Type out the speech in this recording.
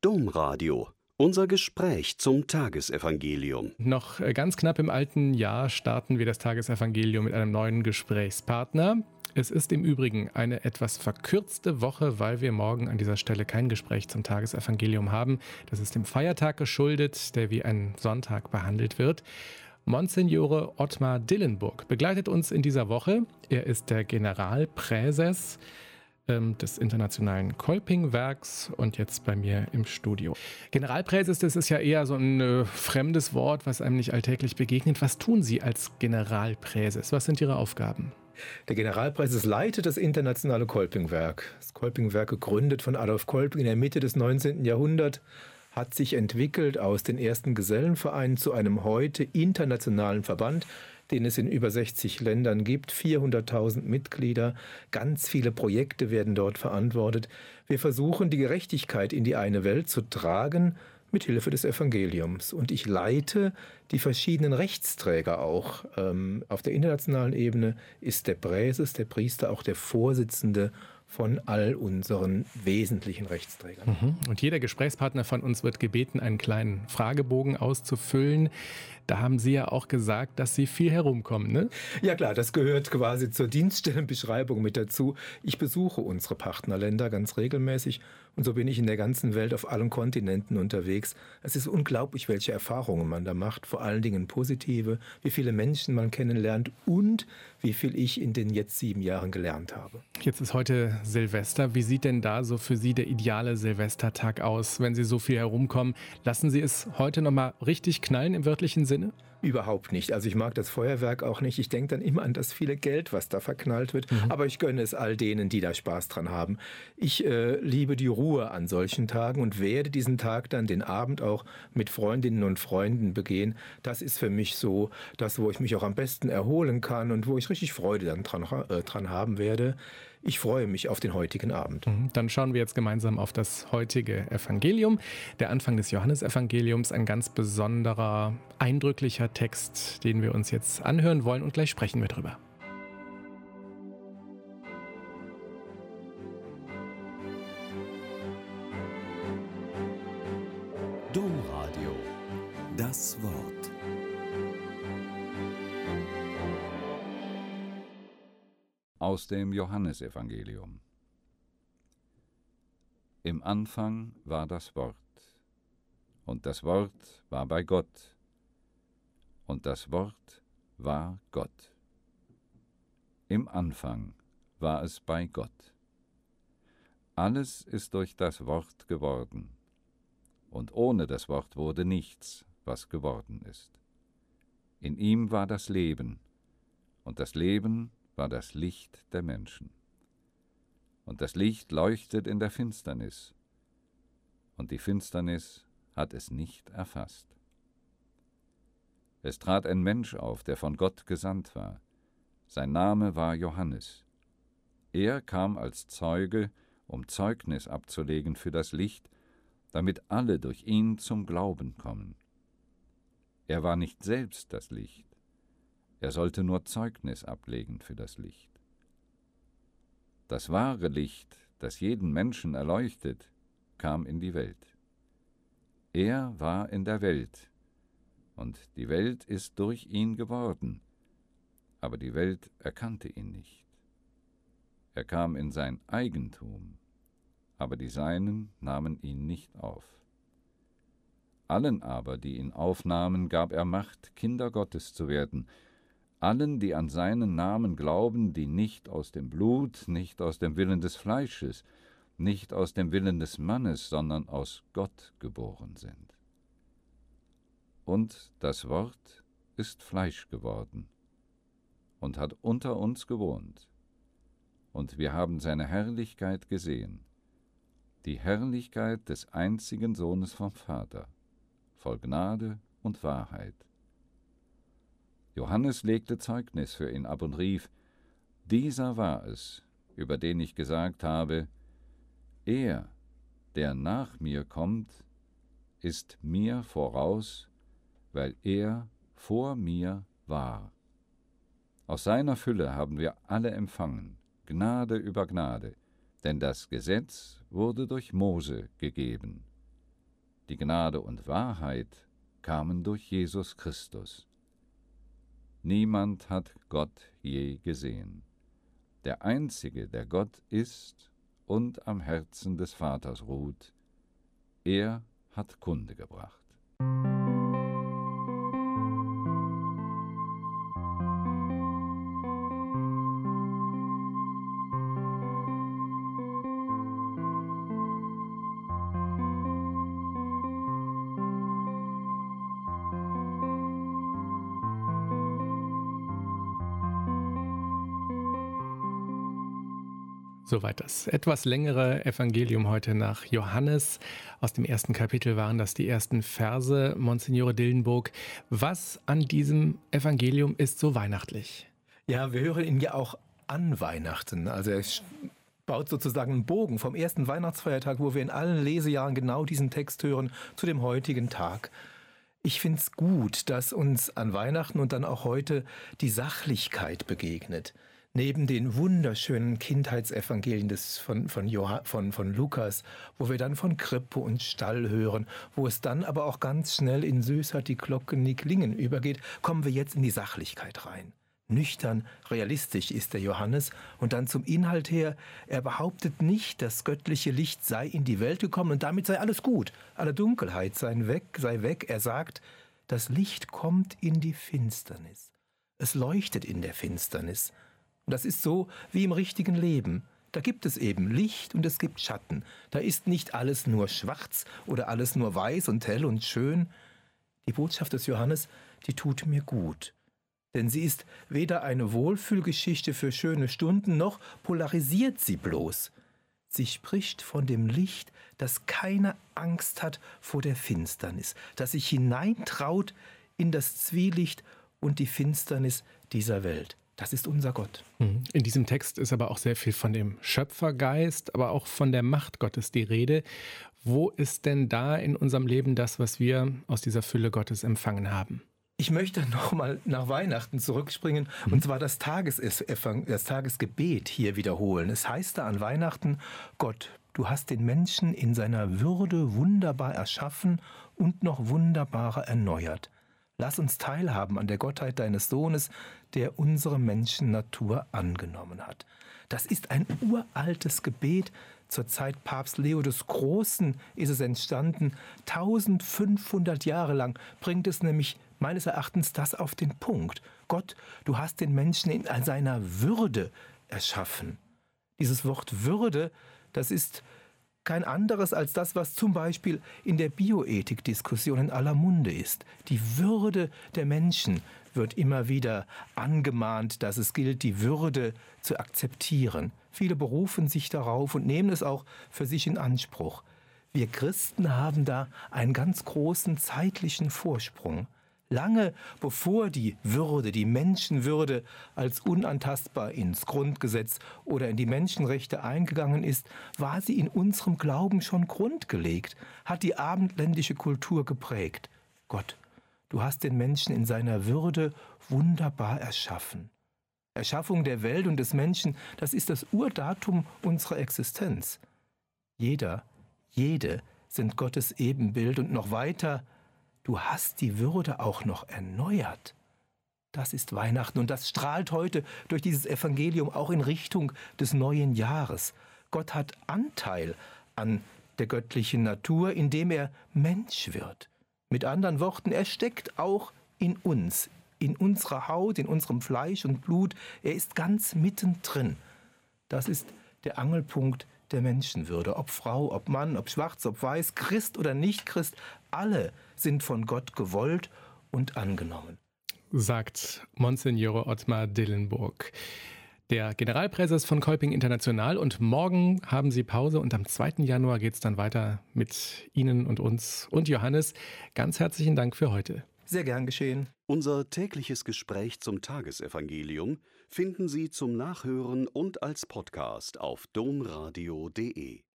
Domradio. Unser Gespräch zum Tagesevangelium. Noch ganz knapp im alten Jahr starten wir das Tagesevangelium mit einem neuen Gesprächspartner. Es ist im Übrigen eine etwas verkürzte Woche, weil wir morgen an dieser Stelle kein Gespräch zum Tagesevangelium haben. Das ist dem Feiertag geschuldet, der wie ein Sonntag behandelt wird. Monsignore Ottmar Dillenburg begleitet uns in dieser Woche. Er ist der Generalpräses des Internationalen Kolpingwerks und jetzt bei mir im Studio. Generalpräses, das ist ja eher so ein fremdes Wort, was einem nicht alltäglich begegnet. Was tun Sie als Generalpräses? Was sind Ihre Aufgaben? Der Generalpräses leitet das Internationale Kolpingwerk. Das Kolpingwerk, gegründet von Adolf Kolping in der Mitte des 19. Jahrhunderts, hat sich entwickelt aus den ersten Gesellenvereinen zu einem heute internationalen Verband, den es in über 60 Ländern gibt, 400.000 Mitglieder, ganz viele Projekte werden dort verantwortet. Wir versuchen, die Gerechtigkeit in die eine Welt zu tragen, mit Hilfe des Evangeliums. Und ich leite die verschiedenen Rechtsträger auch. Auf der internationalen Ebene ist der Präses, der Priester, auch der Vorsitzende von all unseren wesentlichen Rechtsträgern. Und jeder Gesprächspartner von uns wird gebeten, einen kleinen Fragebogen auszufüllen. Da haben Sie ja auch gesagt, dass Sie viel herumkommen, ne? Ja klar, das gehört quasi zur Dienststellenbeschreibung mit dazu. Ich besuche unsere Partnerländer ganz regelmäßig und so bin ich in der ganzen Welt auf allen Kontinenten unterwegs. Es ist unglaublich, welche Erfahrungen man da macht, vor allen Dingen positive, wie viele Menschen man kennenlernt und wie viel ich in den jetzt 7 Jahren gelernt habe. Jetzt ist heute Silvester. Wie sieht denn da so für Sie der ideale Silvestertag aus, wenn Sie so viel herumkommen? Lassen Sie es heute nochmal richtig knallen im wörtlichen Sinne? Überhaupt nicht. Also ich mag das Feuerwerk auch nicht. Ich denke dann immer an das viele Geld, was da verknallt wird. Aber ich gönne es all denen, die da Spaß dran haben. Ich liebe die Ruhe an solchen Tagen und werde diesen Tag dann, den Abend auch mit Freundinnen und Freunden begehen. Das ist für mich so das, wo ich mich auch am besten erholen kann und wo ich richtig Freude dann dran haben werde. Ich freue mich auf den heutigen Abend. Dann schauen wir jetzt gemeinsam auf das heutige Evangelium. Der Anfang des Johannesevangeliums, ein ganz besonderer, eindrücklicher Text, den wir uns jetzt anhören wollen und gleich sprechen wir drüber. Domradio. Das Wort. Aus dem Johannesevangelium. Im Anfang war das Wort, und das Wort war bei Gott, und das Wort war Gott. Im Anfang war es bei Gott. Alles ist durch das Wort geworden, und ohne das Wort wurde nichts, was geworden ist. In ihm war das Leben, und das Leben war das Licht der Menschen. Und das Licht leuchtet in der Finsternis, und die Finsternis hat es nicht erfasst. Es trat ein Mensch auf, der von Gott gesandt war. Sein Name war Johannes. Er kam als Zeuge, um Zeugnis abzulegen für das Licht, damit alle durch ihn zum Glauben kommen. Er war nicht selbst das Licht. Er sollte nur Zeugnis ablegen für das Licht. Das wahre Licht, das jeden Menschen erleuchtet, kam in die Welt. Er war in der Welt, und die Welt ist durch ihn geworden, aber die Welt erkannte ihn nicht. Er kam in sein Eigentum, aber die Seinen nahmen ihn nicht auf. Allen aber, die ihn aufnahmen, gab er Macht, Kinder Gottes zu werden, allen, die an seinen Namen glauben, die nicht aus dem Blut, nicht aus dem Willen des Fleisches, nicht aus dem Willen des Mannes, sondern aus Gott geboren sind. Und das Wort ist Fleisch geworden und hat unter uns gewohnt, und wir haben seine Herrlichkeit gesehen, die Herrlichkeit des einzigen Sohnes vom Vater, voll Gnade und Wahrheit. Johannes legte Zeugnis für ihn ab und rief: Dieser war es, über den ich gesagt habe, er, der nach mir kommt, ist mir voraus, weil er vor mir war. Aus seiner Fülle haben wir alle empfangen, Gnade über Gnade, denn das Gesetz wurde durch Mose gegeben. Die Gnade und Wahrheit kamen durch Jesus Christus. Niemand hat Gott je gesehen. Der Einzige, der Gott ist und am Herzen des Vaters ruht, er hat Kunde gebracht. Soweit das etwas längere Evangelium heute nach Johannes. Aus dem ersten Kapitel waren das die ersten Verse. Monsignore Dillenburg, was an diesem Evangelium ist so weihnachtlich? Ja, wir hören ihn ja auch an Weihnachten. Also er baut sozusagen einen Bogen vom ersten Weihnachtsfeiertag, wo wir in allen Lesejahren genau diesen Text hören, zu dem heutigen Tag. Ich finde es gut, dass uns an Weihnachten und dann auch heute die Sachlichkeit begegnet. Neben den wunderschönen Kindheitsevangelien von Lukas, wo wir dann von Krippe und Stall hören, wo es dann aber auch ganz schnell in Süß hat die Glocke nie klingen übergeht, kommen wir jetzt in die Sachlichkeit rein. Nüchtern, realistisch ist der Johannes und dann zum Inhalt her, er behauptet nicht, das göttliche Licht sei in die Welt gekommen und damit sei alles gut, alle Dunkelheit sei weg. Er sagt, das Licht kommt in die Finsternis. Es leuchtet in der Finsternis. Und das ist so wie im richtigen Leben. Da gibt es eben Licht und es gibt Schatten. Da ist nicht alles nur schwarz oder alles nur weiß und hell und schön. Die Botschaft des Johannes, die tut mir gut. Denn sie ist weder eine Wohlfühlgeschichte für schöne Stunden, noch polarisiert sie bloß. Sie spricht von dem Licht, das keine Angst hat vor der Finsternis, das sich hineintraut in das Zwielicht und die Finsternis dieser Welt. Das ist unser Gott. In diesem Text ist aber auch sehr viel von dem Schöpfergeist, aber auch von der Macht Gottes die Rede. Wo ist denn da in unserem Leben das, was wir aus dieser Fülle Gottes empfangen haben? Ich möchte nochmal nach Weihnachten zurückspringen und zwar das Tagesgebet hier wiederholen. Es heißt da an Weihnachten, Gott, du hast den Menschen in seiner Würde wunderbar erschaffen und noch wunderbarer erneuert. Lass uns teilhaben an der Gottheit deines Sohnes, der unsere Menschennatur angenommen hat. Das ist ein uraltes Gebet. Zur Zeit Papst Leo des Großen ist es entstanden. 1500 Jahre lang bringt es nämlich meines Erachtens das auf den Punkt. Gott, du hast den Menschen in seiner Würde erschaffen. Dieses Wort Würde, das ist kein anderes als das, was zum Beispiel in der Bioethik-Diskussion in aller Munde ist. Die Würde der Menschen wird immer wieder angemahnt, dass es gilt, die Würde zu akzeptieren. Viele berufen sich darauf und nehmen es auch für sich in Anspruch. Wir Christen haben da einen ganz großen zeitlichen Vorsprung. Lange bevor die Würde, die Menschenwürde als unantastbar ins Grundgesetz oder in die Menschenrechte eingegangen ist, war sie in unserem Glauben schon grundgelegt, hat die abendländische Kultur geprägt. Gott, du hast den Menschen in seiner Würde wunderbar erschaffen. Erschaffung der Welt und des Menschen, das ist das Urdatum unserer Existenz. Jede sind Gottes Ebenbild und noch weiter, du hast die Würde auch noch erneuert. Das ist Weihnachten und das strahlt heute durch dieses Evangelium auch in Richtung des neuen Jahres. Gott hat Anteil an der göttlichen Natur, indem er Mensch wird. Mit anderen Worten, er steckt auch in uns, in unserer Haut, in unserem Fleisch und Blut. Er ist ganz mittendrin. Das ist der Angelpunkt der Menschenwürde. Ob Frau, ob Mann, ob schwarz, ob weiß, Christ oder nicht Christ, alle sind von Gott gewollt und angenommen. Sagt Monsignore Ottmar Dillenburg. Der Generalpräses von Kolping International, und morgen haben Sie Pause und am 2. Januar geht es dann weiter mit Ihnen und uns und Johannes. Ganz herzlichen Dank für heute. Sehr gern geschehen. Unser tägliches Gespräch zum Tagesevangelium finden Sie zum Nachhören und als Podcast auf domradio.de.